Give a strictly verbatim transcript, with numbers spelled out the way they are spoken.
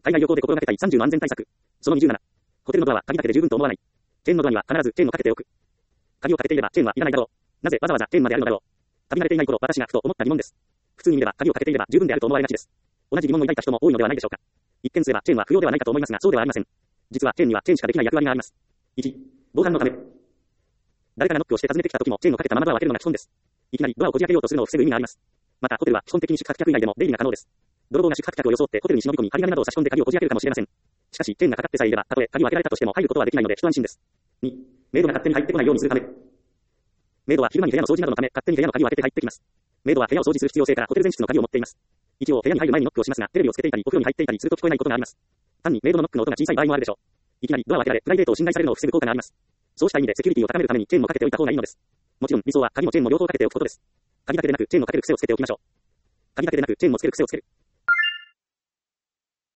海外旅行で心がけたいさんじゅうの安全対策。そのにじゅうなな。ホテルのドアは鍵だけで十分と思わない。チェーンのドアには必ずチェーンをかけておく。鍵をかけていればチェーンはいらないだろう。なぜわざわざチェーンまであるのだろう。旅慣れていない頃、私がふと思った疑問です。普通に見れば鍵をかけていれば十分であると思われがちです。同じ疑問を抱いた人も多いのではないでしょうか。一見すればチェーンは不要ではないかと思いますが、そうではありません。実はチェーンにはチェーンしかできない役割があります。いち、防犯のため。誰かがノックをして訪ねてきた時もチェーンをかけたままドアを開けるのが基本です。いきなりドアをこじ開けようとするのを防ぐ意味があります。またホテルは基本的に宿泊客以外でも出入りが可能です。泥棒が宿泊客を装ってホテルに忍び込み針金などを差し込んで鍵をこじ開けるかもしれません。しかしチェーンがかかってさえいれば、たとえ鍵を開けられたとしても入ることはできないので一安心です。に、メイドが勝手に入ってこないようにするため。メイドは昼間に部屋の掃除などのため勝手に部屋の鍵を開けて入ってきます。メイドは部屋を掃除する必要性からホテル全室の鍵を持っています。一応部屋に入る前にノックをしますが、テレビをつけていたりお風呂に入っていたりすると聞こえないことがあります。単にメイドのノックの音が小さい場合もあるでしょう。いきなりドアを開けられプライベートを侵害されるのを防ぐ効果があります。そうした意味でセキュリティを高めるためにチェーンをかけておいた方がいいのです。もちろん理想は鍵もチェーンも両方かけておくことです。鍵だけでなくチェーンもかける癖をつけておきましょう。鍵だけでなくチェーンもつける癖をつける。